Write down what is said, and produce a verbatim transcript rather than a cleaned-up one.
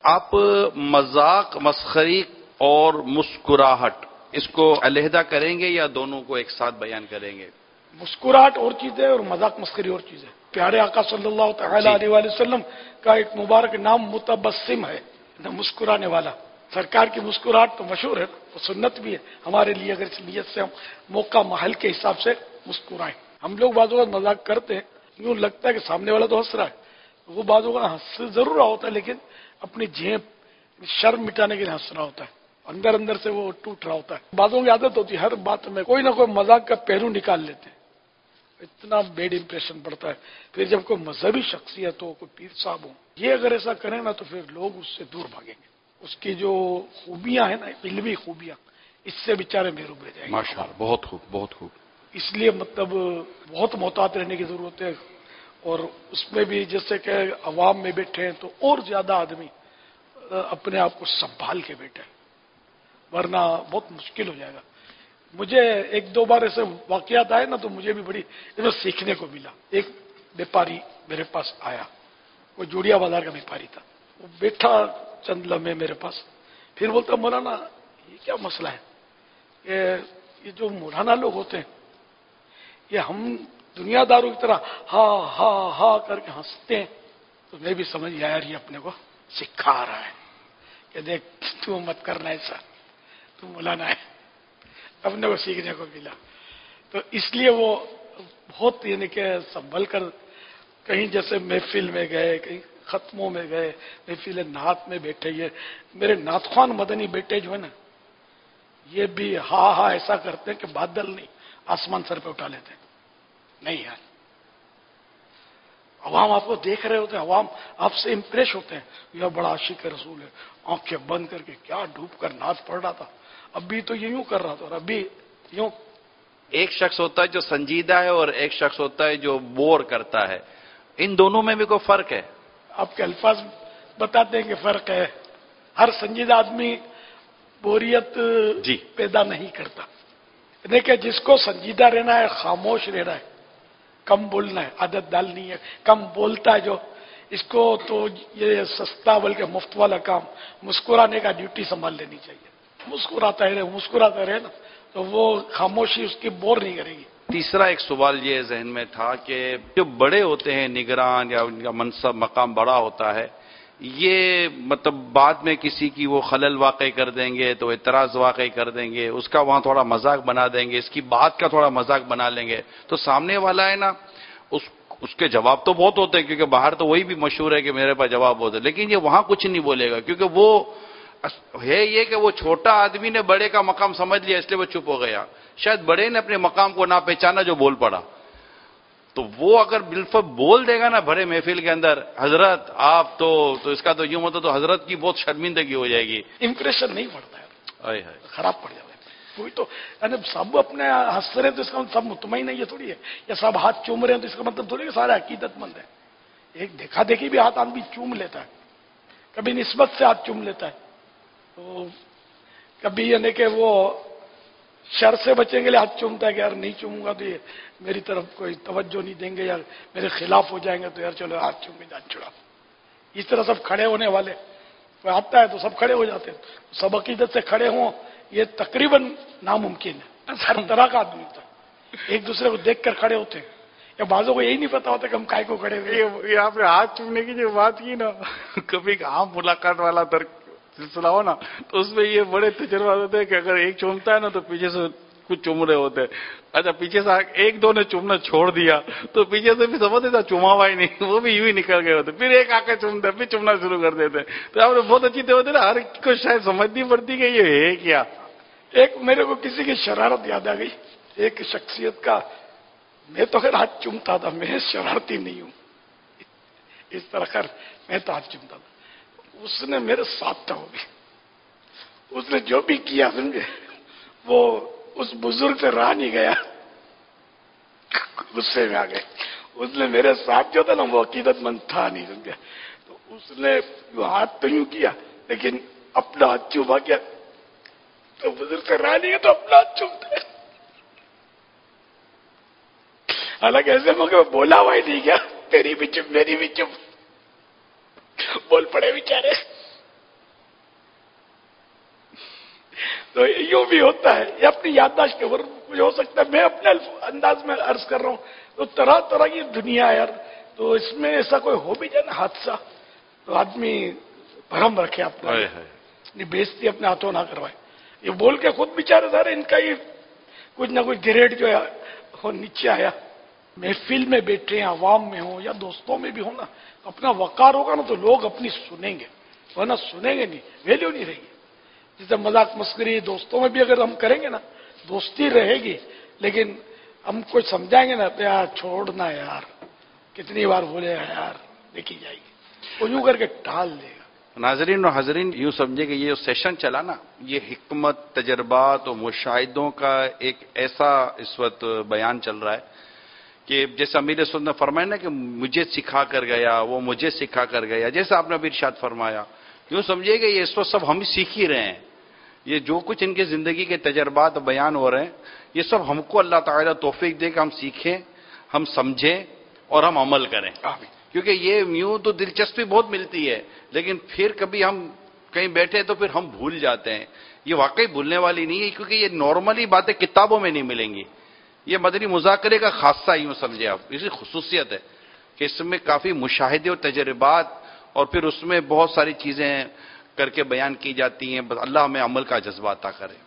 آپ مذاق، مسخری اور مسکراہٹ اس کو علیحدہ کریں گے یا دونوں کو ایک ساتھ بیان کریں گے؟ مسکراہٹ اور چیز ہے اور مذاق مسخری اور چیز ہے۔ پیارے آقا صلی اللہ تعالی علیہ وآلہ وسلم کا ایک مبارک نام متبسم ہے، مسکرانے والا۔ سرکار کی مسکراہٹ تو مشہور ہے، وہ سنت بھی ہے ہمارے لیے، اگر اس نیت سے ہم موقع محل کے حساب سے مسکرائیں۔ ہم لوگ بعض اوقات مذاق کرتے ہیں، یوں لگتا ہے کہ سامنے والا تو ہنس رہا ہے، وہ بعض اوقات ہنس ضرور رہا ہوتا ہے لیکن اپنی جھیپ شرم مٹانے کے لیے ہنس رہا ہوتا ہے، اندر اندر سے وہ ٹوٹ رہا ہوتا ہے۔ بعضوں کی عادت ہوتی ہے ہر بات میں کوئی نہ کوئی مذاق کا پہلو نکال لیتے ہیں، اتنا بیڈ امپریشن پڑتا ہے۔ پھر جب کوئی مذہبی شخصیت ہو، کوئی پیر صاحب ہو، یہ اگر ایسا کریں نا تو پھر لوگ اس سے دور بھاگیں گے۔ اس کی جو خوبیاں ہیں نا، علمی خوبیاں، اس سے بیچارے محروم رہ جائیں گے۔ ماشاءاللہ، بہت خوب، بہت خوب۔ اس لیے مطلب بہت محتاط رہنے کی ضرورت ہے، اور اس میں بھی جیسے کہ عوام میں بیٹھے ہیں تو اور زیادہ آدمی اپنے آپ کو سنبھال کے بیٹھے، ورنہ بہت مشکل ہو جائے گا۔ مجھے ایک دو بار ایسے واقعات آئے نا تو مجھے بھی بڑی سیکھنے کو ملا۔ ایک بیپاری میرے پاس آیا، وہ جوڑیا بازار کا بیپاری تھا، وہ بیٹھا چند لمحے میرے پاس، پھر بولتا مولانا یہ کیا مسئلہ ہے، یہ جو مولانا لوگ ہوتے ہیں یہ ہم دنیا داروں کی طرح ہا ہا ہا کر کے ہنستے ہیں، تو میں بھی سمجھ گیا یار یہ اپنے کو سکھا رہا ہے کہ دیکھ تو مت کرنا ایسا، تو مولانا ہے۔ اپنے کو سیکھنے کو ملا، تو اس لیے وہ بہت یعنی کہ سنبھل کر، کہیں جیسے محفل میں گئے، کہیں ختموں میں گئے، محفل نعت میں بیٹھے، یہ میرے نعت خوان مدنی بیٹے جو ہے نا، یہ بھی ہا ہا ایسا کرتے ہیں کہ بادل نہیں آسمان سر پہ اٹھا لیتے ہیں۔ نہیں یار، عوام آپ کو دیکھ رہے ہوتے ہیں، عوام آپ سے امپریس ہوتے ہیں، یہ بڑا عاشق رسول ہے، آنکھیں بند کر کے کیا ڈوب کر نعت پڑھ رہا تھا، ابھی تو یہ یوں کر رہا تھا اور ابھی یوں۔ ایک شخص ہوتا ہے جو سنجیدہ ہے اور ایک شخص ہوتا ہے جو بور کرتا ہے، ان دونوں میں بھی کوئی فرق ہے؟ آپ کے الفاظ بتاتے ہیں کہ فرق ہے۔ ہر سنجیدہ آدمی بوریت جی پیدا نہیں کرتا، دیکھیں جس کو سنجیدہ رہنا ہے، خاموش رہنا ہے، کم بولنا ہے، عادت ڈالنی ہے، کم بولتا ہے جو، اس کو تو یہ سستا بلکہ مفت والا کام مسکرانے کا ڈیوٹی سنبھال لینی چاہیے۔ مسکراتا ہے مسکراتا رہے نا تو وہ خاموشی اس کی بور نہیں کرے گی۔ تیسرا ایک سوال یہ ذہن میں تھا کہ جو بڑے ہوتے ہیں، نگران یا ان کا منصب مقام بڑا ہوتا ہے، یہ مطلب بعد میں کسی کی وہ خلل واقع کر دیں گے تو اعتراض واقع کر دیں گے، اس کا وہاں تھوڑا مذاق بنا دیں گے، اس کی بات کا تھوڑا مذاق بنا لیں گے، تو سامنے والا ہے نا اس اس کے جواب تو بہت ہوتے ہیں، کیونکہ باہر تو وہی بھی مشہور ہے کہ میرے پاس جواب ہوتا ہے، لیکن یہ وہاں کچھ نہیں بولے گا، کیونکہ وہ ہے یہ کہ وہ چھوٹا آدمی نے بڑے کا مقام سمجھ لیا اس لیے وہ چپ ہو گیا، شاید بڑے نے اپنے مقام کو نہ پہچانا جو بول پڑا، تو وہ اگر بالفعل بول دے گا نا بڑے محفل کے اندر حضرت آپ تو تو اس کا تو یوں ہوتا تو حضرت کی بہت شرمندگی ہو جائے گی، امپریشن نہیں پڑتا ہے، ہے خراب پڑ جاتا ہے۔ کوئی تو یعنی سب اپنے ہنس رہے ہیں تو اس کا مطلب سب مطمئن نہیں ہے تھوڑی ہے، یا سب ہاتھ چوم رہے ہیں تو اس کا مطلب تھوڑی ہے سارے عقیدت مند ہے۔ ایک دیکھا دیکھی بھی ہاتھ آدمی چوم لیتا ہے، کبھی نسبت سے ہاتھ چوم لیتا ہے، تو کبھی یعنی کہ وہ شر سے بچیں گے ہاتھ چومتا ہے کہ یار نہیں چوموں گا تو یہ میری طرف کوئی توجہ نہیں دیں گے، یا میرے خلاف ہو جائیں گے تو یار چلو ہاتھ چوم کے جان چھڑا۔ اس طرح سب کھڑے ہونے والے، کوئی آتا ہے تو سب کھڑے ہو جاتے ہیں، سب عقیدت سے کھڑے ہوں یہ تقریباً ناممکن ہے۔ ہر طرح کا آدمی ہوتا ہے، ایک دوسرے کو دیکھ کر کھڑے ہوتے ہیں، یا بعضوں کو یہی نہیں پتا ہوتا کہ ہم کائے کو کھڑے ہوئے۔ یہ آپ نے ہاتھ چومنے کی جو بات کی نا، کبھی عام ملاقات والا در سلسلہ ہو نا تو اس میں یہ بڑے تجربہ ہوتے ہیں کہ اگر ایک چومتا ہے نا تو پیچھے سے کچھ چوم رہے ہوتے ہیں، اچھا پیچھے سے ایک دو نے چومنا چھوڑ دیا تو پیچھے سے بھی سمجھتے تھا چوما ہوا ہی نہیں، وہ بھی یوں ہی نکل گئے ہوتے، پھر ایک آ کے چومتا پھر چومنا شروع کر دیتے، تو آپ نے بہت اچھی طرح ہوتے نا، ہر کو شاید سمجھنی پڑتی کہ یہ ہے کیا۔ ایک میرے کو کسی کی شرارت یاد آ گئی، ایک شخصیت کا، میں تو خیر ہاتھ چومتا تھا، میں شرارتی نہیں ہوں، اس طرح کر میں تو ہاتھ چومتا تھا، اس نے میرے ساتھ تھا، وہ بھی اس نے جو بھی کیا سمجھے، وہ اس بزرگ سے رہا نہیں گیا، غصے میں آ گئے، اس نے میرے ساتھ جو تھا نا وہ عقیدت مند تھا نہیں سمجھا، تو اس نے ہاتھ تو یوں کیا لیکن اپنا ہاتھ چوما کیا، تو بزرگ سے رہا نہیں گیا تو اپنا ہاتھ چومتا ہے، حالانکہ ایسے موقع بولا ہوا ہی نہیں کیا، تیری بھی چپ میری بھی چپ، بول پڑے بیچارے۔ تو یوں بھی ہوتا ہے، یہ اپنی یادداشت کے ورد کچھ ہو سکتا ہے. میں اپنے انداز میں عرض کر رہا ہوں. تو طرح طرح کی دنیا ہے یار، تو اس میں ایسا کوئی ہو بھی جائے نا حادثہ، تو آدمی بھرم رکھے اپنا، بےزتی اپنے ہاتھوں نہ کروائے. یہ بول کے خود بیچارے سارے ان کا ہی کچھ نہ کچھ گریڈ جو ہے وہ نیچے آیا. محفل میں بیٹھے ہیں، عوام میں ہوں یا دوستوں میں بھی ہوں نا، اپنا وقار ہوگا نا تو لوگ اپنی سنیں گے، ورنہ سنیں گے نہیں، ویلیو نہیں رہے گی. جیسے مذاق مسکری دوستوں میں بھی اگر ہم کریں گے نا، دوستی رہے گی، لیکن ہم کچھ سمجھائیں گے نا، یار چھوڑنا یار، کتنی بار بولے گا یار، دیکھی جائے گی، وہ یوں کر کے ٹال دے گا. ناظرین و حاضرین، یوں سمجھے کہ یہ جو سیشن چلا نا، یہ حکمت، تجربات اور مشاہدوں کا ایک ایسا اس وقت بیان چل رہا ہے کہ جیسے امیر سنت نے فرمایا نا کہ مجھے سکھا کر گیا، وہ مجھے سکھا کر گیا، جیسے آپ نے ابھی ارشاد فرمایا، یوں سمجھے کہ یہ اس وقت سب ہم سیکھ ہی رہے ہیں. یہ جو کچھ ان کے زندگی کے تجربات بیان ہو رہے ہیں، یہ سب ہم کو اللہ تعالیٰ توفیق دے کہ ہم سیکھیں، ہم سمجھیں اور ہم عمل کریں. کیونکہ یہ یوں تو دلچسپی بہت ملتی ہے، لیکن پھر کبھی ہم کہیں بیٹھے تو پھر ہم بھول جاتے ہیں. یہ واقعی بھولنے والی نہیں ہے، کیونکہ یہ نارملی باتیں کتابوں میں نہیں ملیں گی. یہ مدنی مذاکرے کا خاصہ یوں سمجھے آپ، اسی خصوصیت ہے کہ اس میں کافی مشاہدے اور تجربات اور پھر اس میں بہت ساری چیزیں کر کے بیان کی جاتی ہیں. بس اللہ ہمیں عمل کا جذبہ عطا کرے.